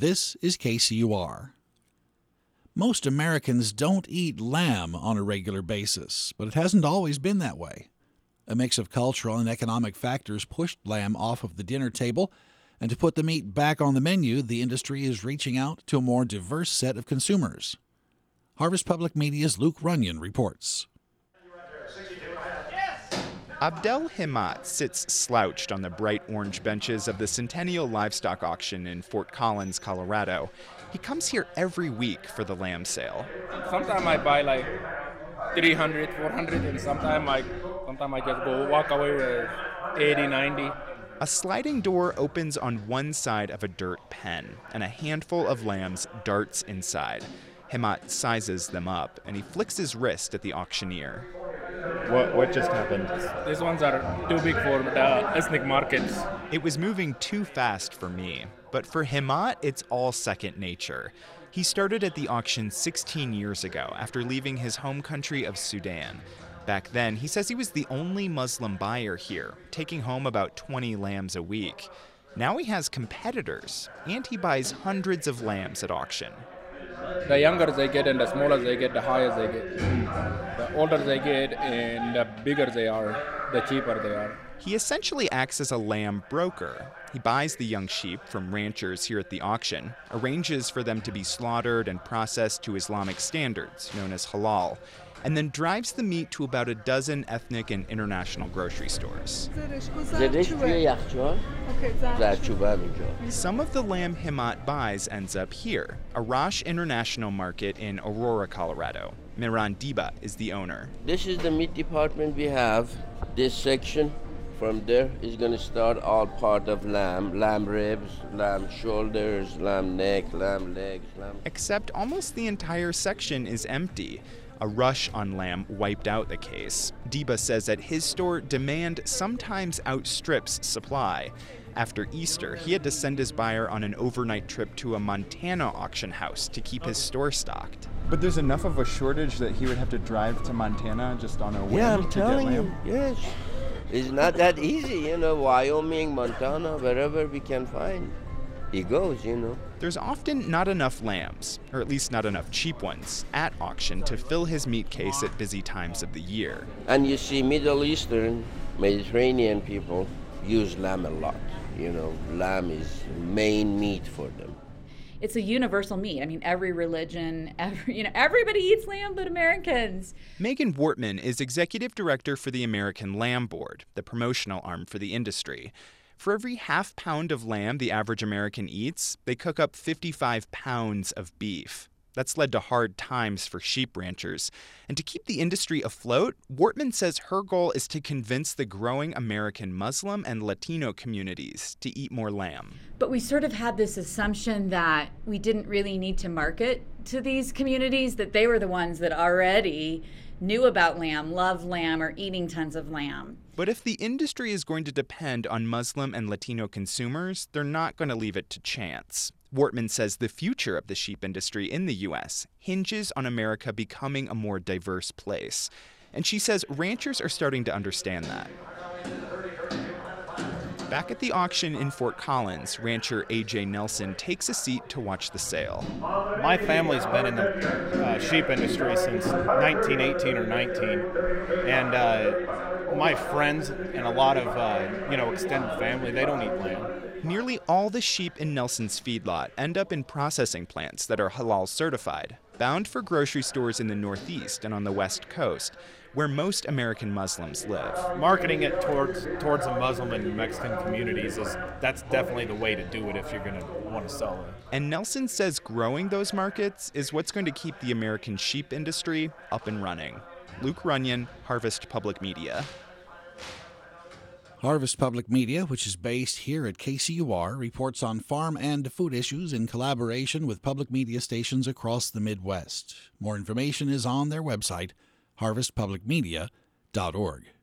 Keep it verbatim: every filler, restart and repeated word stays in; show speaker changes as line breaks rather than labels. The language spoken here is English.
This is K C U R. Most Americans don't eat lamb on a regular basis, but it hasn't always been that way. A mix of cultural and economic factors pushed lamb off of the dinner table, and to put the meat back on the menu, the industry is reaching out to a more diverse set of consumers. Harvest Public Media's Luke Runyon reports.
Abdel Himat sits slouched on the bright orange benches of the Centennial Livestock Auction in Fort Collins, Colorado. He comes here every week for the lamb sale.
Sometimes I buy like three hundred, four hundred, and sometimes I, sometimes I just go walk away with eighty, ninety.
A sliding door opens on one side of a dirt pen, and a handful of lambs darts inside. Himat sizes them up, and he flicks his wrist at the auctioneer.
What what just happened?
These ones are too big for the ethnic markets.
It was moving too fast for me, but for Himat, it's all second nature. He started at the auction sixteen years ago after leaving his home country of Sudan. Back then, he says he was the only Muslim buyer here, taking home about twenty lambs a week. Now he has competitors, and he buys hundreds of lambs at auction.
The younger they get and the smaller they get, the higher they get. The older they get and the bigger they are, the cheaper they are.
He essentially acts as a lamb broker. He buys the young sheep from ranchers here at the auction, arranges for them to be slaughtered and processed to Islamic standards, known as halal, and then drives the meat to about a dozen ethnic and international grocery stores. Some of the lamb Himat buys ends up here, Arash International Market in Aurora, Colorado. Miran Diba is the owner.
This is the meat department we have. This section from there is going to start all part of lamb, lamb ribs, lamb shoulders, lamb neck, lamb legs. Lamb.
Except almost the entire section is empty. A rush on lamb wiped out the case. Diba says at his store, demand sometimes outstrips supply. After Easter, he had to send his buyer on an overnight trip to a Montana auction house to keep his store stocked.
But there's enough of a shortage that he would have to drive to Montana just on a whim
yeah, I'm
to get
telling
lamb?
you, yes. It's not that easy, you know, Wyoming, Montana, wherever we can find. He goes, you know.
There's often not enough lambs, or at least not enough cheap ones, at auction to fill his meat case at busy times of the year.
And you see Middle Eastern, Mediterranean people use lamb a lot. You know, lamb is main meat for them.
It's a universal meat. I mean, every religion, every, you know, everybody eats lamb but Americans.
Megan Wortman is executive director for the American Lamb Board, the promotional arm for the industry. For every half pound of lamb the average American eats, they cook up fifty-five pounds of beef. That's led to hard times for sheep ranchers. And to keep the industry afloat, Wortman says her goal is to convince the growing American Muslim and Latino communities to eat more lamb.
But we sort of had this assumption that we didn't really need to market to these communities, that they were the ones that already knew about lamb, loved lamb, or eating tons of lamb.
But if the industry is going to depend on Muslim and Latino consumers, they're not going to leave it to chance. Wortman says the future of the sheep industry in the U S hinges on America becoming a more diverse place. And she says ranchers are starting to understand that. Back at the auction in Fort Collins, rancher A J Nelson takes a seat to watch the sale.
My family's been in the uh, sheep industry since nineteen eighteen or nineteen, and uh, my friends and a lot of uh, you know extended family, they don't eat lamb.
Nearly all the sheep in Nelson's feedlot end up in processing plants that are halal certified, bound for grocery stores in the Northeast and on the West Coast, where most American Muslims live.
Marketing it towards towards the Muslim and Mexican communities, is that's definitely the way to do it if you're going to want to sell it.
And Nelson says growing those markets is what's going to keep the American sheep industry up and running. Luke Runyon, Harvest Public Media.
Harvest Public Media, which is based here at K C U R, reports on farm and food issues in collaboration with public media stations across the Midwest. More information is on their website, harvest public media dot org.